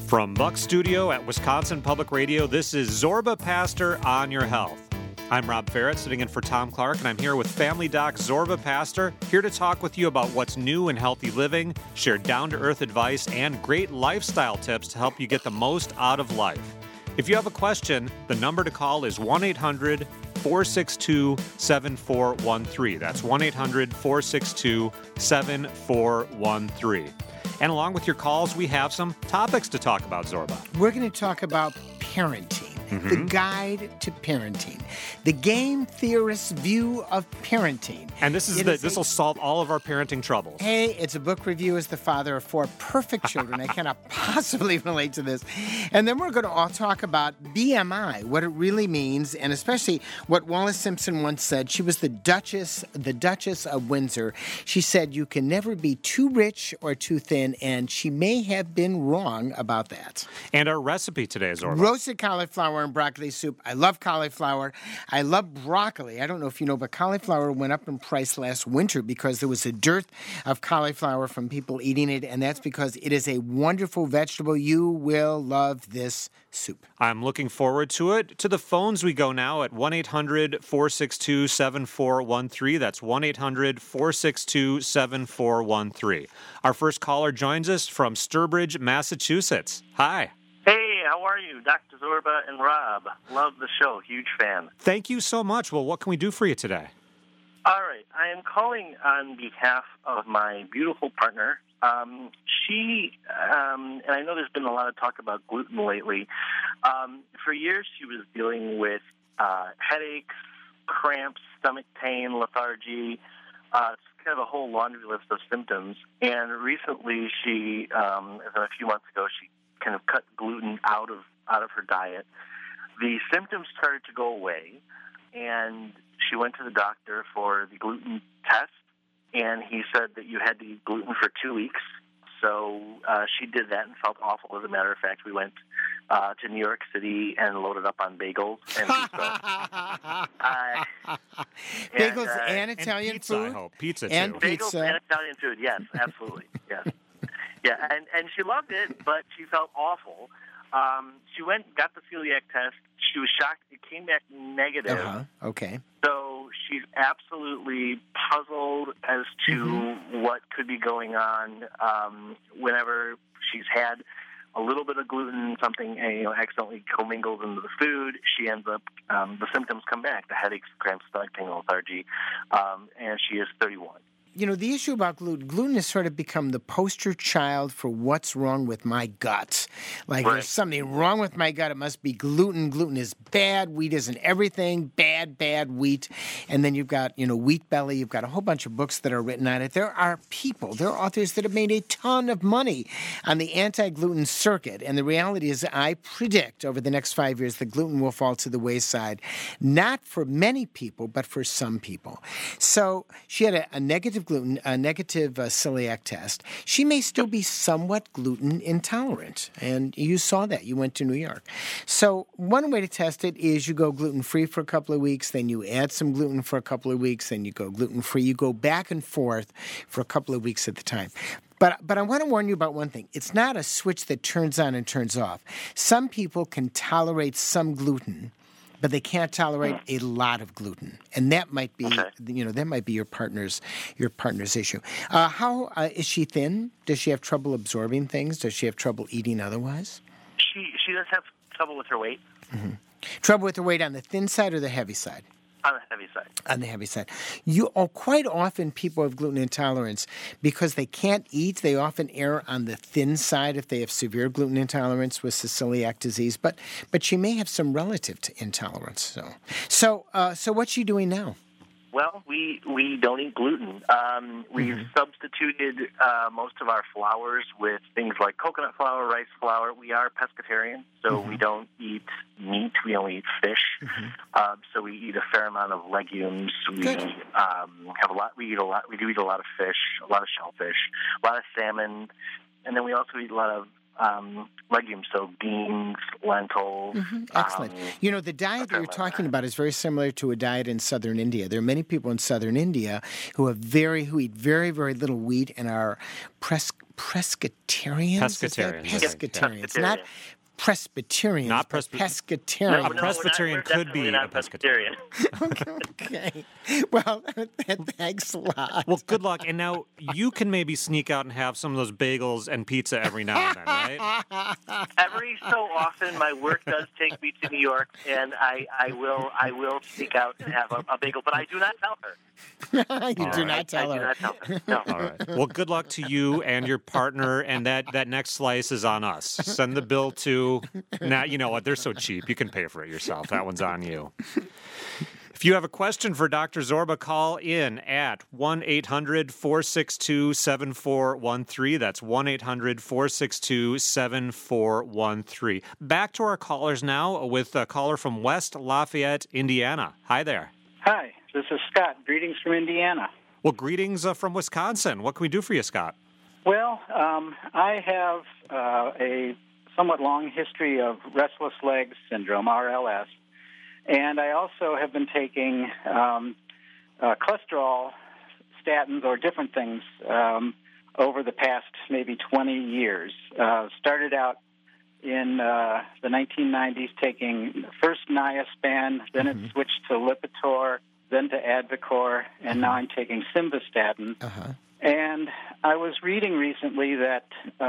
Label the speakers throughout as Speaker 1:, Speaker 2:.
Speaker 1: From Buck Studio at Wisconsin Public Radio, this is Zorba Pastor on Your Health. I'm Rob Ferrett, sitting in for Tom Clark, and I'm here with Family Doc Zorba Pastor, here to talk with you about what's new in healthy living, share down-to-earth advice, and great lifestyle tips to help you get the most out of life. If you have a question, the number to call is 1-800-462-7413. That's 1-800-462-7413. And along with your calls, we have some topics to talk about, Zorba.
Speaker 2: We're going to talk about parenting, the guide to parenting, the game theorist's view of parenting.
Speaker 1: And this will solve all of our parenting troubles.
Speaker 2: Hey, it's a book review as the father of 4 perfect children. I cannot possibly relate to this. And then we're going to all talk about BMI, what it really means, and especially what Wallis Simpson once said. She was the Duchess of Windsor. She said you can never be too rich or too thin, and she may have been wrong about that.
Speaker 1: And our recipe today is
Speaker 2: roasted cauliflower and broccoli soup. I love cauliflower. I love broccoli. I don't know if you know, but cauliflower went up in price last winter because there was a dearth of cauliflower from people eating it, and that's because it is a wonderful vegetable. You will love this soup.
Speaker 1: I'm looking forward to it. To the phones we go now at 1-800-462-7413. That's 1-800-462-7413. Our first caller joins us from Sturbridge, Massachusetts. Hi.
Speaker 3: Hey, how are you? Dr. Zorba and Rob. Love the show. Huge fan.
Speaker 1: Thank you so much. Well, what can we do for you today?
Speaker 3: All right. I am calling on behalf of my beautiful partner. She, and I know there's been a lot of talk about gluten lately. For years, she was dealing with headaches, cramps, stomach pain, lethargy. It's kind of a whole laundry list of symptoms. And recently, she, a few months ago, she kind of cut gluten out of her diet. The symptoms started to go away, and she went to the doctor for the gluten test, and he said that you had to eat gluten for 2 weeks. So she did that and felt awful. As a matter of fact, we went to New York City and loaded up on bagels and pizza.
Speaker 2: Bagels and Italian
Speaker 1: pizza,
Speaker 2: food?
Speaker 1: I hope. Pizza, too.
Speaker 2: And
Speaker 3: bagels
Speaker 2: pizza.
Speaker 3: and Italian food, yes, absolutely, yes. Yeah, and she loved it, but she felt awful. She went and got the celiac test. She was shocked. It came back negative.
Speaker 2: Okay.
Speaker 3: So she's absolutely puzzled as to what could be going on whenever she's had a little bit of gluten, something accidentally commingles into the food. She ends up, the symptoms come back, the headaches, cramps, stomach pain, lethargy, and she is 31.
Speaker 2: You know, the issue about gluten has sort of become the poster child for what's wrong with my gut. Like, There's something wrong with my gut. It must be gluten. Gluten is bad. Wheat isn't everything. Bad wheat. And then you've got, Wheat Belly. You've got a whole bunch of books that are written on it. There are authors that have made a ton of money on the anti-gluten circuit. And the reality is, I predict over the next 5 years, the gluten will fall to the wayside. Not for many people, but for some people. So she had a negative celiac test. She may still be somewhat gluten intolerant, and you saw that. You went to New York. So one way to test it is you go gluten-free for a couple of weeks, then you add some gluten for a couple of weeks, then you go gluten-free. You go back and forth for a couple of weeks at the time. But I want to warn you about one thing. It's not a switch that turns on and turns off. Some people can tolerate some gluten, but they can't tolerate a lot of gluten, and that might be, that might be your partner's issue. How is she thin? Does she have trouble absorbing things? Does she have trouble eating otherwise?
Speaker 3: She does have trouble with her weight.
Speaker 2: Mm-hmm. Trouble with her weight on the thin side or the heavy side?
Speaker 3: On the heavy side.
Speaker 2: On the heavy side. Quite often people have gluten intolerance because they can't eat. They often err on the thin side if they have severe gluten intolerance with celiac disease. But she may have some relative to intolerance. So what's she doing now?
Speaker 3: Well, we don't eat gluten. We've substituted most of our flours with things like coconut flour, rice flour. We are pescatarian, so we don't eat meat. We only eat fish. So we eat a fair amount of legumes. We We do eat a lot of fish, a lot of shellfish, a lot of salmon, and then we also eat a lot of legumes, so beans, lentils.
Speaker 2: Excellent. The diet that you're talking about is very similar to a diet in southern India. There are many people in southern India who eat very, very little wheat and are pescatarians.
Speaker 1: Pescatarians.
Speaker 2: Not Presbyterians.
Speaker 1: Not
Speaker 2: pescatarian.
Speaker 1: A Presbyterian could be a pescatarian.
Speaker 2: Okay. Well, thanks a lot.
Speaker 1: Well, good luck. And now you can maybe sneak out and have some of those bagels and pizza every now and then, right?
Speaker 3: Every so often, my work does take me to New York, and I will sneak out and have a bagel, but I do not tell her.
Speaker 2: You do not tell her.
Speaker 3: I do not tell her. No.
Speaker 1: All right. Well, good luck to you and your partner, and that next slice is on us. Send the bill to... Now, you know what? They're so cheap. You can pay for it yourself. That one's on you. If you have a question for Dr. Zorba, call in at 1-800-462-7413. That's 1-800-462-7413. Back to our callers now with a caller from West Lafayette, Indiana. Hi there.
Speaker 4: Hi, this is Scott. Greetings from Indiana.
Speaker 1: Well, greetings from Wisconsin. What can we do for you, Scott?
Speaker 4: Well, I have a somewhat long history of restless leg syndrome, RLS, and I also have been taking cholesterol statins or different things over the past maybe 20 years. Started out in the 1990s taking first Niaspan, then it switched to Lipitor, then to Advicor, and now I'm taking Simvastatin. And I was reading recently that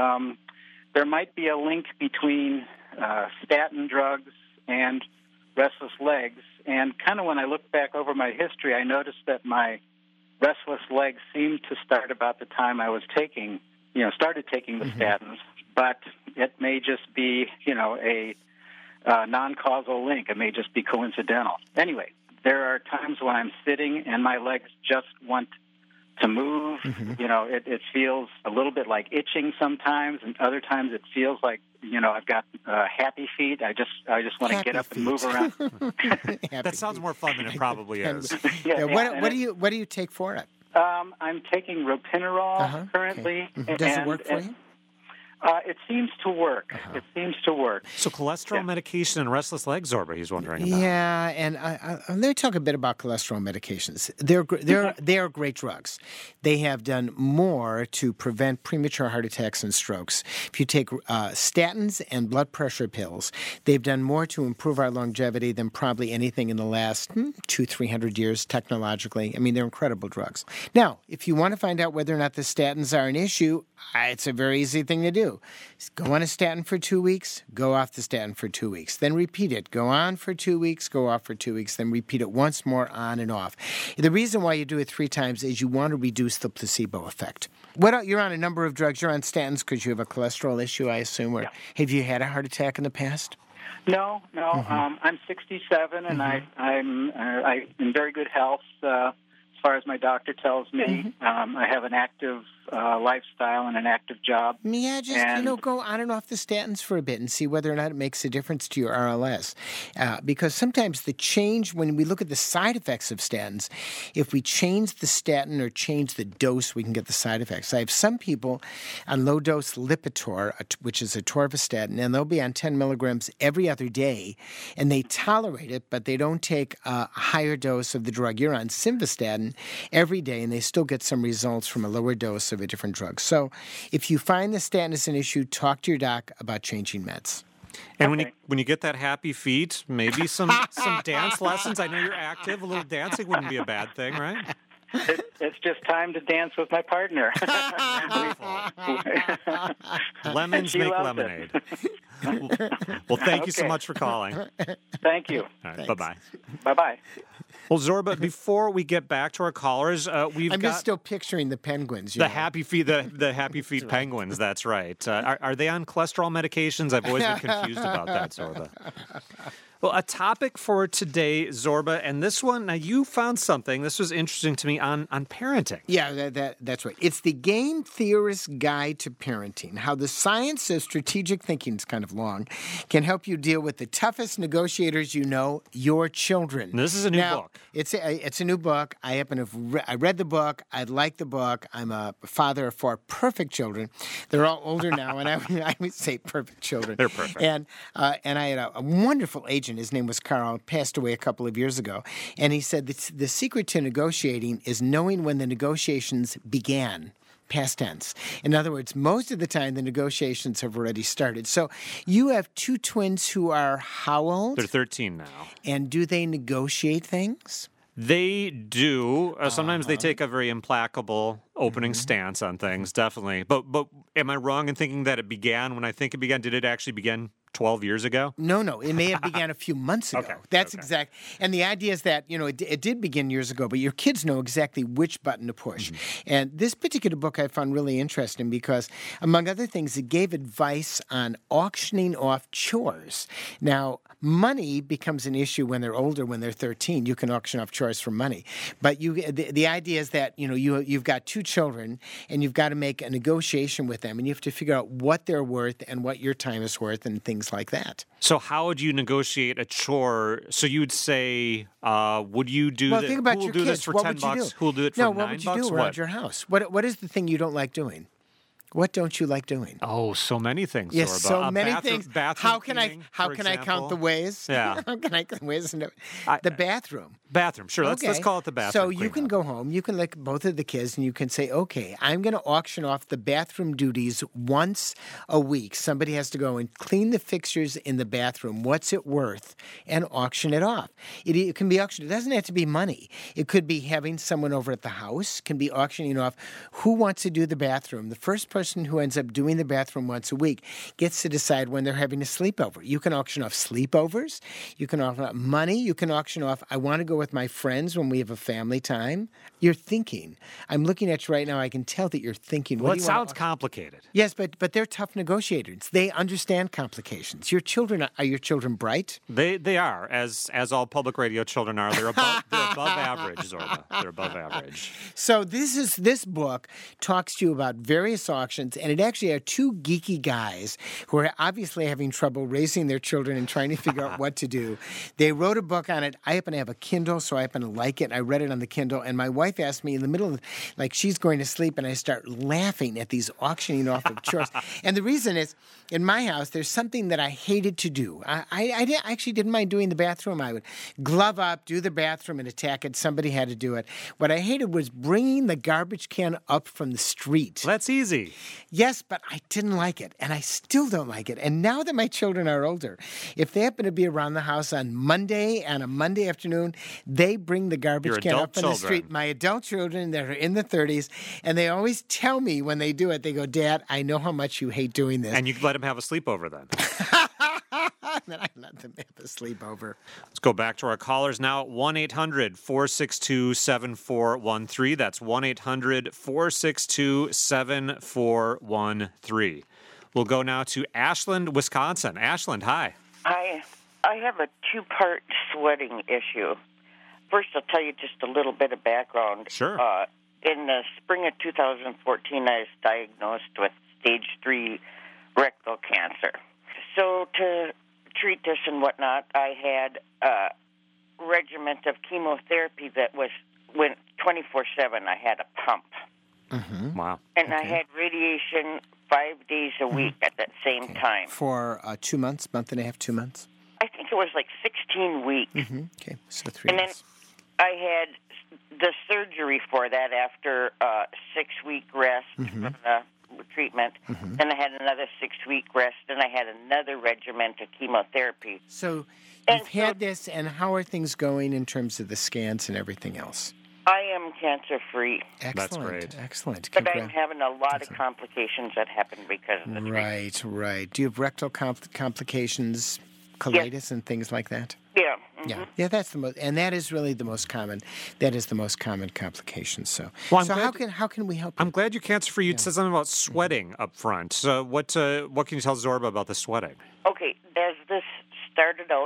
Speaker 4: there might be a link between statin drugs and restless legs. And kind of when I look back over my history, I noticed that my restless legs seemed to start about the time I was started taking the statins. But it may just be, a non-causal link. It may just be coincidental. Anyway, there are times when I'm sitting and my legs just want to move. It feels a little bit like itching sometimes, and other times it feels like, I've got happy feet. I just want to get up and move around.
Speaker 1: That sounds more fun than it probably is.
Speaker 2: What do you take for it?
Speaker 4: I'm taking Ropinirole currently.
Speaker 2: Okay. Does it work for you?
Speaker 4: It seems to work. It seems to work.
Speaker 1: So cholesterol medication and restless leg, Zorba, he's wondering about.
Speaker 2: Yeah, and let me talk a bit about cholesterol medications. They are great drugs. They have done more to prevent premature heart attacks and strokes. If you take statins and blood pressure pills, they've done more to improve our longevity than probably anything in the last 200-300 years technologically. I mean, they're incredible drugs. Now, if you want to find out whether or not the statins are an issue, it's a very easy thing to do. Go on a statin for 2 weeks, go off the statin for 2 weeks, then repeat it. Go on for 2 weeks, go off for 2 weeks, then repeat it once more on and off. The reason why you do it 3 times is you want to reduce the placebo effect. You're on a number of drugs. You're on statins because you have a cholesterol issue, I assume. Or have you had a heart attack in the past?
Speaker 4: No. I'm 67, and I'm in very good health. As far as my doctor tells me, I have an active lifestyle and an active job.
Speaker 2: Yeah, just, go on and off the statins for a bit and see whether or not it makes a difference to your RLS. Because sometimes the change, when we look at the side effects of statins, if we change the statin or change the dose, we can get the side effects. I have some people on low-dose Lipitor, which is a atorvastatin, and they'll be on 10 milligrams every other day, and they tolerate it, but they don't take a higher dose of the drug. You're on Simvastatin every day, and they still get some results from a lower dose of a different drug. So if you find the statin is an issue, talk to your doc about changing meds.
Speaker 1: And when you get that happy feet, maybe some dance lessons. I know you're active. A little dancing wouldn't be a bad thing, right?
Speaker 4: It's just time to dance with my partner.
Speaker 1: Lemons make lemonade. Well, thank you so much for calling.
Speaker 4: Thank you.
Speaker 1: All right, bye-bye.
Speaker 4: Bye-bye.
Speaker 1: Well, Zorba, before we get back to our callers,
Speaker 2: I'm just still picturing the penguins.
Speaker 1: Happy feet, the happy feet penguins. That's right. Are they on cholesterol medications? I've always been confused about that, Zorba. Well, a topic for today, Zorba, and this one, now you found something. This was interesting to me on parenting.
Speaker 2: Yeah, that's right. It's the Game Theorist's Guide to Parenting, how the science of strategic thinking, it's kind of long, can help you deal with the toughest negotiators you know, your children.
Speaker 1: And this is a new book.
Speaker 2: It's a new book. I read the book. I like the book. I'm a father of 4 perfect children. They're all older now, and I would say perfect children.
Speaker 1: They're perfect.
Speaker 2: And I had a wonderful agent. His name was Carl, passed away a couple of years ago. And he said the secret to negotiating is knowing when the negotiations began. Past tense. In other words, most of the time the negotiations have already started. So you have 2 twins who are how old?
Speaker 1: They're 13 now.
Speaker 2: And do they negotiate things?
Speaker 1: They do. Sometimes they take a very implacable opening stance on things, definitely. But am I wrong in thinking that it began when I think it began? Did it actually begin 12 years ago?
Speaker 2: No. It may have began a few months ago.
Speaker 1: Okay.
Speaker 2: That's exact. And the idea is that, it did begin years ago, but your kids know exactly which button to push. And this particular book I found really interesting because, among other things, it gave advice on auctioning off chores. Now, money becomes an issue when they're older, when they're 13. You can auction off chores for money. But the idea is that, you've got 2 children, and you've got to make a negotiation with them, and you have to figure out what they're worth and what your time is worth and things like that.
Speaker 1: So how would you negotiate a chore? So you'd say, would you do this?
Speaker 2: Think about
Speaker 1: who will
Speaker 2: your
Speaker 1: do
Speaker 2: kids.
Speaker 1: this for
Speaker 2: What
Speaker 1: $10?
Speaker 2: would you do?
Speaker 1: Who will do it for $9?
Speaker 2: What would you do around your house? What is the thing you don't like doing? What don't you like doing?
Speaker 1: Oh, so many things.
Speaker 2: Yes,
Speaker 1: Zorba.
Speaker 2: so many things.
Speaker 1: Bathroom
Speaker 2: How can I count the ways?
Speaker 1: Yeah.
Speaker 2: How can I count the ways? The bathroom.
Speaker 1: Bathroom, sure.
Speaker 2: Okay.
Speaker 1: Let's call it the bathroom.
Speaker 2: So you can go home, you can look at both of the kids, and you can say, okay, I'm going to auction off the bathroom duties once a week. Somebody has to go and clean the fixtures in the bathroom. What's it worth? And auction it off. It can be auctioned. It doesn't have to be money. It could be having someone over at the house, can be auctioning off who wants to do the bathroom. The first person who ends up doing the bathroom once a week gets to decide when they're having a sleepover. You can auction off sleepovers. You can auction off money. You can auction off, I want to go with my friends when we have a family time. You're thinking. I'm looking at you right now. I can tell that you're thinking.
Speaker 1: Well, it sounds complicated.
Speaker 2: Yes, but they're tough negotiators. They understand complications. Are your children bright?
Speaker 1: They are, as all public radio children are. They're above average, Zorba. They're above average.
Speaker 2: So this book talks to you about various auctions, and it actually are 2 geeky guys who are obviously having trouble raising their children and trying to figure out what to do. They wrote a book on it. I happen to have a Kindle, so I happen to like it. I read it on the Kindle, and my wife asked me in the middle of, she's going to sleep, and I start laughing at these auctioning off of chores. And the reason is, in my house, there's something that I hated to do. I actually didn't mind doing the bathroom. I would glove up, do the bathroom, and attack it. Somebody had to do it. What I hated was bringing the garbage can up from the street.
Speaker 1: Well, that's easy.
Speaker 2: Yes, but I didn't like it, and I still don't like it. And now that my children are older, if they happen to be around the house on a Monday afternoon, they bring the garbage can up on the street. My adult children that are in the 30s, and they always tell me when they do it, they go, Dad, I know how much you hate doing this.
Speaker 1: And you let them have a sleepover then.
Speaker 2: Then I let them have a sleepover.
Speaker 1: Let's go back to our callers now. 1-800-462-7413. That's 1-800-462-7413. We'll go now to Ashland, Wisconsin. Ashland, hi.
Speaker 5: Hi. I have a 2-part sweating issue. First, I'll tell you just a little bit of background.
Speaker 1: Sure.
Speaker 5: In the spring of 2014, I was diagnosed with stage 3 rectal cancer. So to treat this and whatnot, I had a regimen of chemotherapy that went 24/7. I had a pump.
Speaker 2: Mm-hmm.
Speaker 1: Wow.
Speaker 5: And I had radiation 5 days a week at that same time.
Speaker 2: For 2 months, month and a half, 2 months?
Speaker 5: I think it was 16 weeks.
Speaker 2: Mm-hmm. Okay, so 3 months.
Speaker 5: And then I had the surgery for that after a 6-week rest from the treatment. Then I had another 6-week rest. Then I had another regimen of chemotherapy.
Speaker 2: So you've had this, and how are things going in terms of the scans and everything else?
Speaker 5: I am cancer-free.
Speaker 2: Excellent.
Speaker 1: That's great.
Speaker 2: Excellent.
Speaker 5: But I'm having a lot of complications that happen because of the treatment.
Speaker 2: Right. Do you have rectal complications, colitis, and things like that?
Speaker 5: Yeah.
Speaker 2: Yeah. That's the most, and that is really the most common. That is the most common complication. So,
Speaker 1: Well,
Speaker 2: how can we help you?
Speaker 1: I'm glad you're cancer-free. You said something about sweating up front. So what can you tell Zorba about the sweating?
Speaker 5: Okay, as this started out,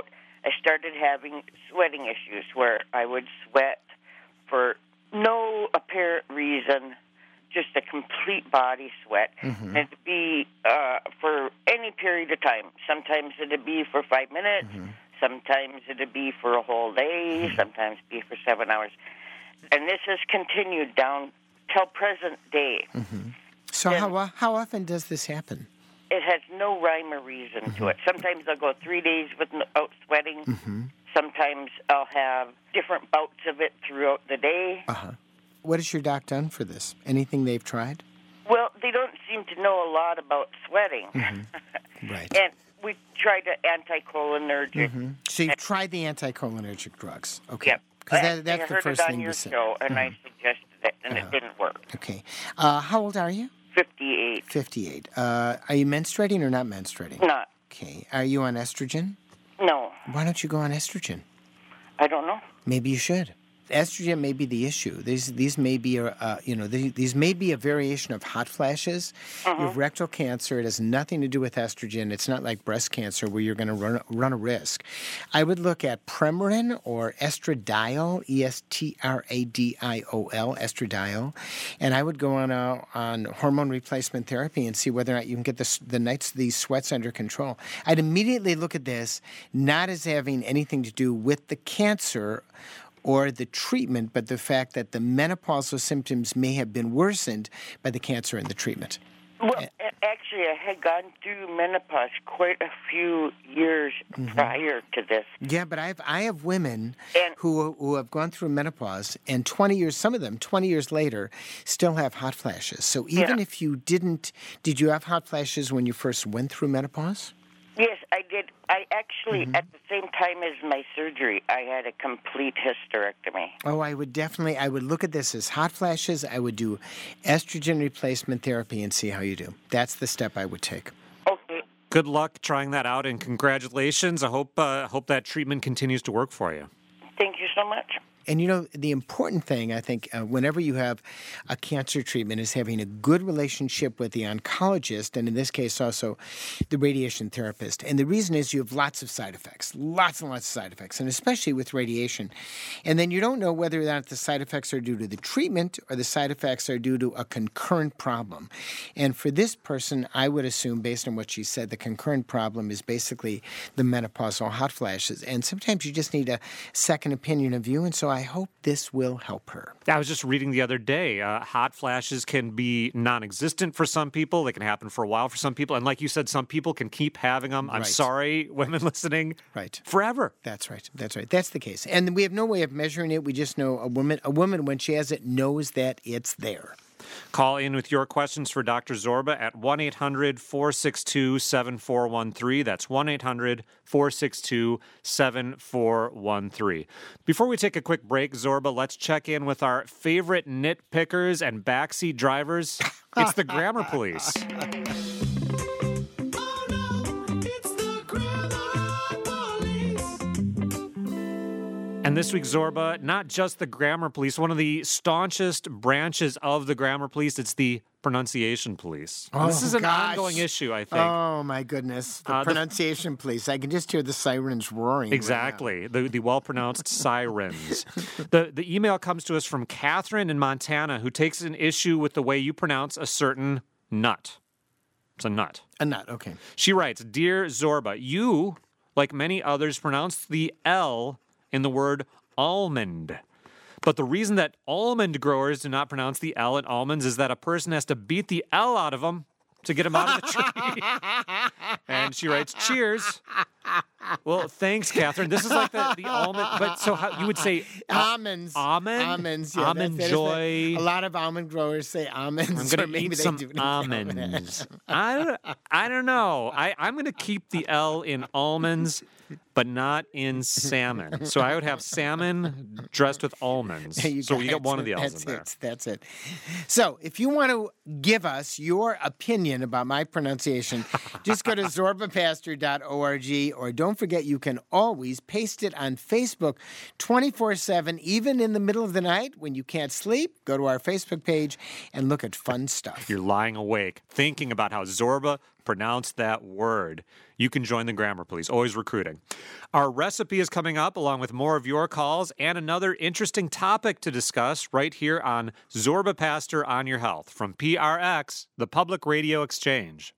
Speaker 5: I started having sweating issues where I would sweat for no apparent reason, just a complete body sweat.
Speaker 2: Mm-hmm.
Speaker 5: And it'd be for any period of time. Sometimes it'd be for 5 minutes.
Speaker 2: Mm-hmm.
Speaker 5: Sometimes it'd be for a whole day. Sometimes it'd be for 7 hours. And this has continued down till present day.
Speaker 2: Mm-hmm. So how often does this happen?
Speaker 5: It has no rhyme or reason to it. Sometimes I'll go 3 days without sweating.
Speaker 2: Mm-hmm.
Speaker 5: Sometimes I'll have different bouts of it throughout the day.
Speaker 2: Uh-huh. What has your doc done for this? Anything they've tried?
Speaker 5: Well, they don't seem to know a lot about sweating.
Speaker 2: Mm-hmm. Right.
Speaker 5: And we tried anticholinergic.
Speaker 2: Mm-hmm. So you've tried the anticholinergic drugs. Okay.
Speaker 5: Yep.
Speaker 2: Because that's
Speaker 5: I
Speaker 2: the
Speaker 5: heard
Speaker 2: first
Speaker 5: it on
Speaker 2: thing
Speaker 5: your
Speaker 2: you said.
Speaker 5: show, and I suggested it, and it didn't work.
Speaker 2: Okay. How old are you?
Speaker 5: 58.
Speaker 2: 58. Are you menstruating or not menstruating?
Speaker 5: Not.
Speaker 2: Okay. Are you on estrogen?
Speaker 5: No.
Speaker 2: Why don't you go on estrogen?
Speaker 5: I don't know.
Speaker 2: Maybe you should. Estrogen may be the issue. These may be these may be a variation of hot flashes. You have rectal cancer. It has nothing to do with estrogen. It's not like breast cancer where you're going to run a risk. I would look at Premarin or estradiol, estradiol, estradiol, and I would go on hormone replacement therapy and see whether or not you can get these sweats under control. I'd immediately look at this not as having anything to do with the cancer or the treatment, but the fact that the menopausal symptoms may have been worsened by the cancer and the treatment.
Speaker 5: Well, actually, I had gone through menopause quite a few years prior to this.
Speaker 2: Yeah, but I have women who have gone through menopause, and 20 years later, still have hot flashes. So even if you did you have hot flashes when you first went through menopause?
Speaker 5: Yes, I did. I actually, at the same time as my surgery, I had a complete hysterectomy.
Speaker 2: Oh, I would look at this as hot flashes. I would do estrogen replacement therapy and see how you do. That's the step I would take.
Speaker 5: Okay.
Speaker 1: Good luck trying that out, and congratulations. I hope that treatment continues to work for you.
Speaker 5: Thank you so much.
Speaker 2: And, the important thing, I think, whenever you have a cancer treatment is having a good relationship with the oncologist, and in this case also the radiation therapist. And the reason is you have lots of side effects, lots and lots of side effects, and especially with radiation. And then you don't know whether or not the side effects are due to the treatment or the side effects are due to a concurrent problem. And for this person, I would assume, based on what she said, the concurrent problem is basically the menopausal hot flashes. And sometimes you just need a second opinion of you, and so I hope this will help her.
Speaker 1: I was just reading the other day, hot flashes can be non-existent for some people. They can happen for a while for some people. And like you said, some people can keep having them. I'm sorry, women listening.
Speaker 2: Right.
Speaker 1: Forever.
Speaker 2: That's right. That's the case. And we have no way of measuring it. We just know a woman, when she has it, knows that it's there.
Speaker 1: Call in with your questions for Dr. Zorba at 1-800-462-7413. That's 1-800-462-7413. Before we take a quick break, Zorba, let's check in with our favorite nitpickers and backseat drivers. It's the Grammar Police. And this week, Zorba, not just the Grammar Police, one of the staunchest branches of the Grammar Police, it's the Pronunciation Police.
Speaker 2: Oh,
Speaker 1: this is an ongoing issue, I think.
Speaker 2: Oh, my goodness. The Pronunciation Police. I can just hear the sirens roaring.
Speaker 1: Exactly. Right, the well-pronounced sirens. The email comes to us from Catherine in Montana, who takes an issue with the way you pronounce a certain nut. It's a nut.
Speaker 2: A nut, okay.
Speaker 1: She writes, Dear Zorba, you, like many others, pronounce the L in the word almond. But the reason that almond growers do not pronounce the L in almonds is that a person has to beat the L out of them to get them out of the tree. And she writes, cheers. Well, thanks, Catherine. This is like the almond, but so how you would say
Speaker 2: almonds.
Speaker 1: Almonds,
Speaker 2: yeah.
Speaker 1: Almond Joy.
Speaker 2: A lot of almond growers say almonds.
Speaker 1: I'm going to eat some almonds. I don't know. I'm going to keep the L in almonds, but not in salmon. So I would have salmon dressed with almonds. So you got one of the L's in there.
Speaker 2: That's it. So if you want to give us your opinion about my pronunciation, just go to zorbapastor.org, or don't don't forget you can always paste it on Facebook 24/7, even in the middle of the night when you can't sleep. Go to our Facebook page and look at fun stuff.
Speaker 1: You're lying awake, thinking about how Zorba pronounced that word. You can join the Grammar Police, always recruiting. Our recipe is coming up, along with more of your calls and another interesting topic to discuss right here on Zorba Pastor on Your Health from PRX, the Public Radio Exchange.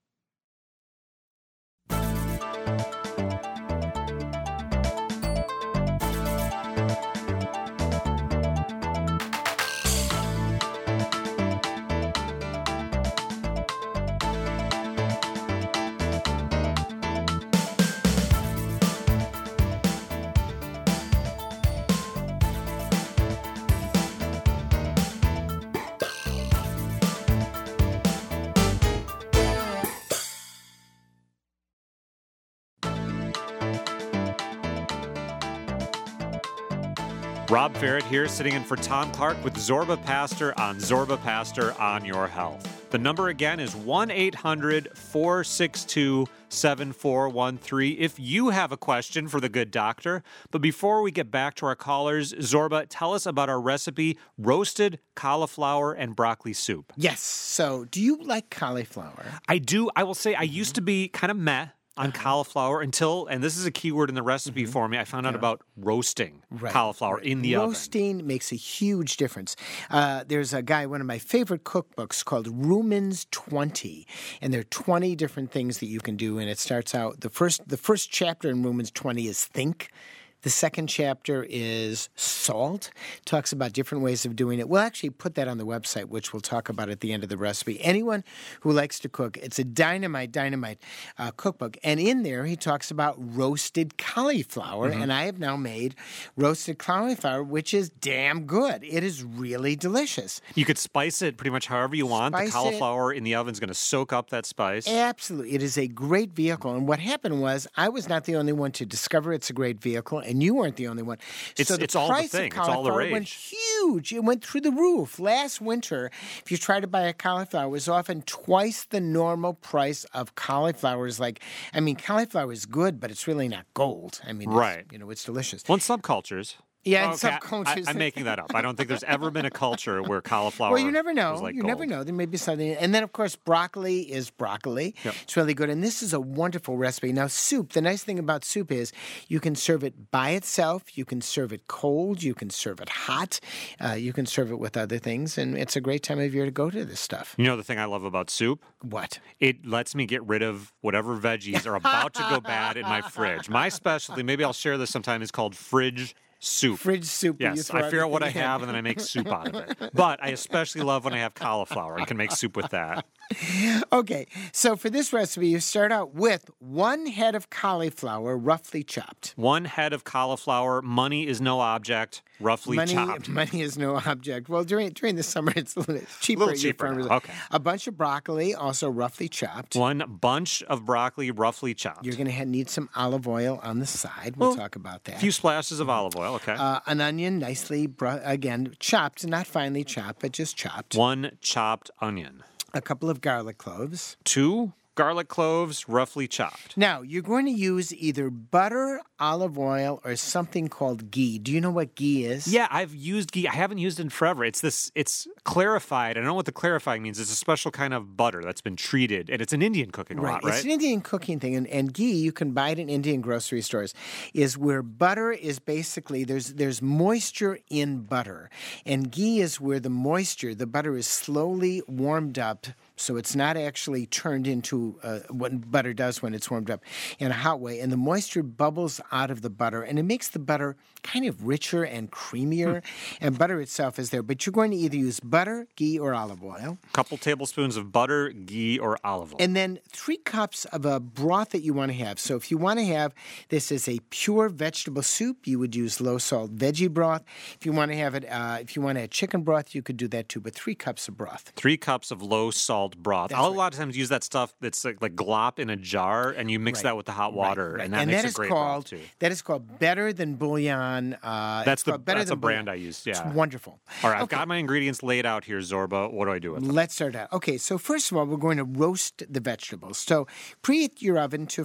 Speaker 1: Rob Ferret here, sitting in for Tom Clark with Zorba Pastor on Zorba Pastor on Your Health. The number again is 1-800-462-7413 if you have a question for the good doctor. But before we get back to our callers, Zorba, tell us about our recipe, roasted cauliflower and broccoli soup.
Speaker 2: Yes. So do you like cauliflower?
Speaker 1: I do. I will say I used to be kind of meh on cauliflower until, and this is a key word in the recipe for me, I found out about roasting cauliflower in the oven.
Speaker 2: Roasting makes a huge difference. There's a guy, one of my favorite cookbooks called Rumen's 20, and there are 20 different things that you can do, and it starts out, the first chapter in Rumen's 20 is think. The second chapter is salt. Talks about different ways of doing it. We'll actually put that on the website, which we'll talk about at the end of the recipe. Anyone who likes to cook, it's a dynamite cookbook. And in there, he talks about roasted cauliflower. And I have now made roasted cauliflower, which is damn good. It is really delicious.
Speaker 1: You could spice it pretty much however you want. The cauliflower in the oven is going to soak up that spice.
Speaker 2: Absolutely. It is a great vehicle. And what happened was I was not the only one to discover it's a great vehicle. And you weren't the only one.
Speaker 1: It's all the thing. It's all the rage.
Speaker 2: Went huge. It went through the roof. Last winter, if you tried to buy a cauliflower, it was often twice the normal price of cauliflower. Cauliflower is good, but it's really not gold. It's delicious.
Speaker 1: Well, in subcultures.
Speaker 2: Yeah, in subcultures.
Speaker 1: I'm making that up. I don't think there's ever been a culture where cauliflower.
Speaker 2: Well, you never know.
Speaker 1: Was like
Speaker 2: you
Speaker 1: gold.
Speaker 2: never know. There may be something. And then, of course, broccoli is broccoli.
Speaker 1: Yep.
Speaker 2: It's really good. And this is a wonderful recipe. Now, soup, the nice thing about soup is you can serve it by itself. You can serve it cold. You can serve it hot. You can serve it with other things. And it's a great time of year to go to this stuff.
Speaker 1: You know the thing I love about soup?
Speaker 2: What?
Speaker 1: It lets me get rid of whatever veggies are about to go bad in my fridge. My specialty, maybe I'll share this sometime, is called fridge soup.
Speaker 2: Fridge soup.
Speaker 1: Yes, I figure out what I have and then I make soup out of it. But I especially love when I have cauliflower and can make soup with that.
Speaker 2: Okay, so for this recipe, you start out with 1 head of cauliflower, roughly chopped.
Speaker 1: 1 head of cauliflower. Money is no object. Roughly chopped.
Speaker 2: Money is no object. Well, during the summer, it's a little cheaper.
Speaker 1: A little cheaper now. Okay.
Speaker 2: A bunch of broccoli, also roughly chopped.
Speaker 1: 1 bunch of broccoli, roughly chopped.
Speaker 2: You're going to need some olive oil on the side. We'll talk about that.
Speaker 1: A few splashes of olive oil, okay.
Speaker 2: An onion, nicely, again, chopped, not finely chopped, but just chopped.
Speaker 1: 1 chopped onion.
Speaker 2: A couple of garlic cloves.
Speaker 1: 2 garlic cloves, roughly chopped.
Speaker 2: Now, you're going to use either butter, olive oil, or something called ghee. Do you know what ghee is?
Speaker 1: Yeah, I've used ghee. I haven't used it in forever. It's clarified. I don't know what the clarifying means. It's a special kind of butter that's been treated, and it's an Indian cooking a lot, right?
Speaker 2: It's an Indian cooking thing, and ghee, you can buy it in Indian grocery stores, is where butter is basically, there's moisture in butter, and ghee is where the butter is slowly warmed up, so it's not actually turned into what butter does when it's warmed up in a hot way. And the moisture bubbles out of the butter, and it makes the butter kind of richer and creamier. And butter itself is there. But you're going to either use butter, ghee, or olive oil.
Speaker 1: A couple tablespoons of butter, ghee, or olive oil.
Speaker 2: And then 3 cups of a broth that you want to have. So if you want to have this as a pure vegetable soup, you would use low-salt veggie broth. If you want to have it, if you want to add chicken broth, you could do that too. But 3 cups of broth.
Speaker 1: 3 cups of low-salt broth. I'll a lot of times use that stuff that's like glop in a jar, and you mix that with the hot water, and that makes a great broth too. recipe?
Speaker 2: That is called Better Than Bouillon.
Speaker 1: That's a brand I use. Yeah.
Speaker 2: It's wonderful.
Speaker 1: All right, I've got my ingredients laid out here, Zorba. What do I do with them?
Speaker 2: Let's start out. Okay, so first of all, we're going to roast the vegetables. So preheat your oven to